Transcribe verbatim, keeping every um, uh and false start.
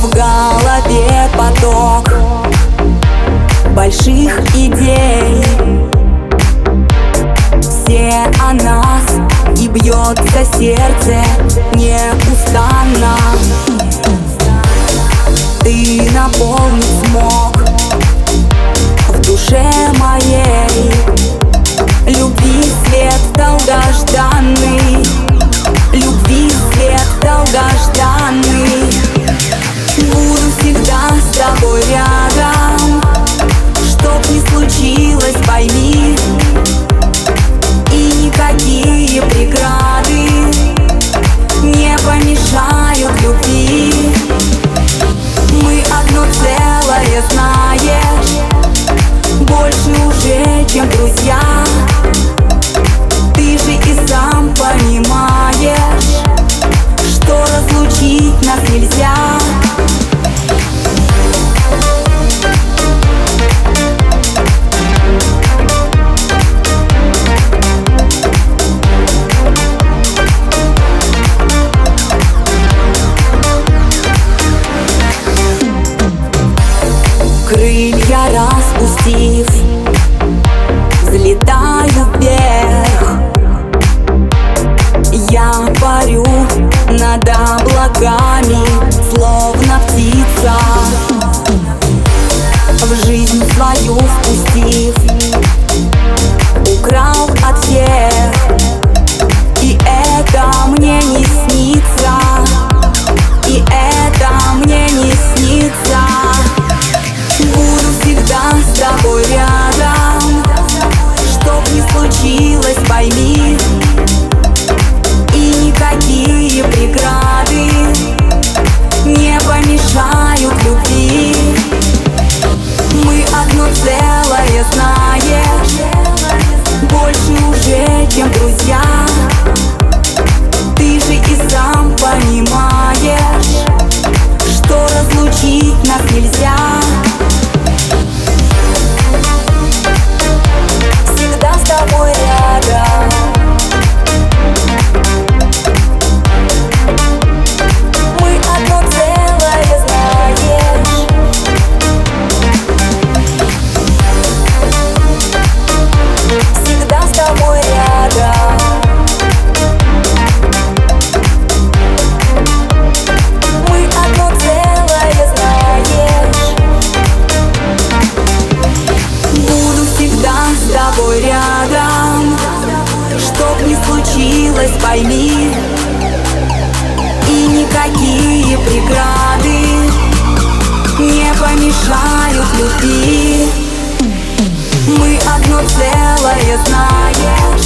В голове поток больших идей, все о нас, и бьется сердце неустанно. Ты наполнить смог в душе моей любви свет долгожданный, любви свет долгожданный. Буду всегда с тобой рядом, чтоб не случилось, пойми, и никакие преграды не помешают любви. Мы одно целое, знаешь, больше уже, чем друзья. Ты же и сам понимаешь, что разлучить нас нельзя. Крылья распустив, взлетаю вверх. Я парю над облаками, словно птица, в жизнь свою впустив, украл от всех, и это мне не снится, и это мне не снится. Буду всегда с тобой рядом, чтоб не случилось, пойми, и никакие преграды не помешают любви. Мы одно целое, знаешь, больше уже, чем друзья. Ты же и сам понимаешь, что разлучить нас нельзя. Всегда с тобой рядом, мы одно целое, знаешь. Всегда с тобой рядом, мы одно целое, знаешь. Буду всегда с тобой рядом, чтоб не случилось, пойми, и никакие преграды не помешают любви. Мы одно целое, знаешь.